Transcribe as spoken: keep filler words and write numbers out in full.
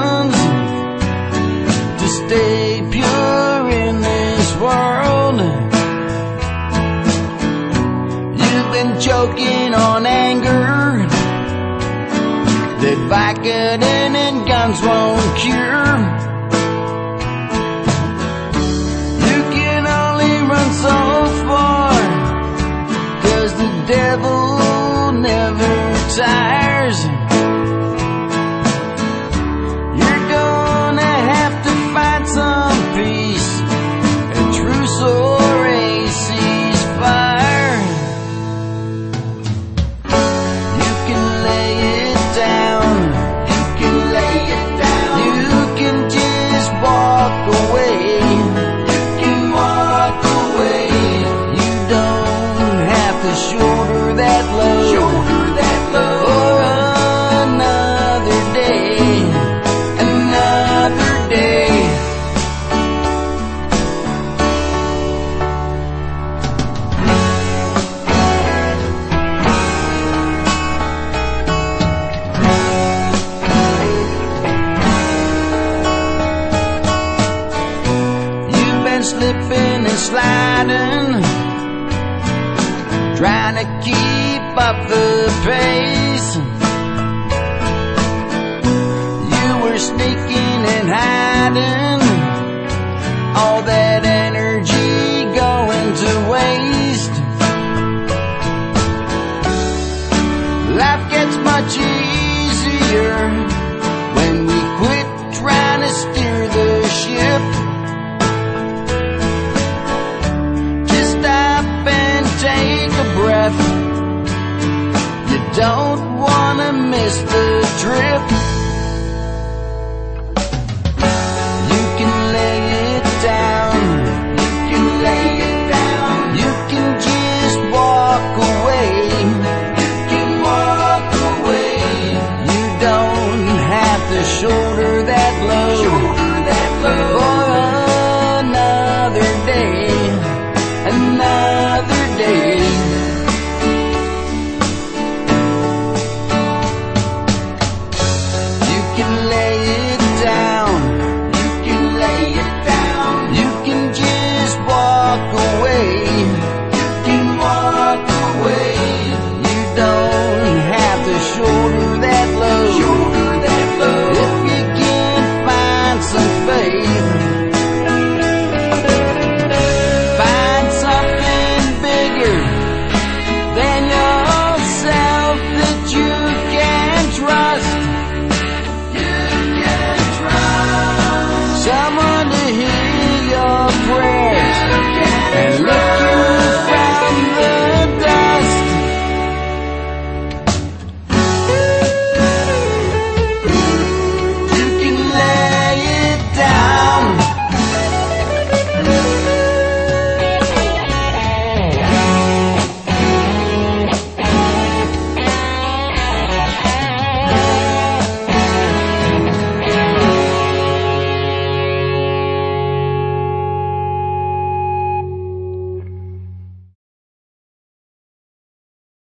ones to stay pure in this world. You've been choking on anger that Vicodin and guns won't cure. You can only run so far, 'cause the devil never tires. You're gonna have to find some peace, a truce or a ceasefire. You can lay it down, you can lay it down, you can just walk away, you can walk away. You don't have to shoulder that load, shoulder that load for another day, another day. You've been slipping and sliding, trying to keep up the pace. You were sneaking and hiding, all that energy going to waste. Life gets much easier when we quit trying to steer the ship. Just stop and take a breath. You don't wanna miss the trip. You can lay it down, you can lay it down, you can just walk away, you can walk away. You don't have to shoulder that load,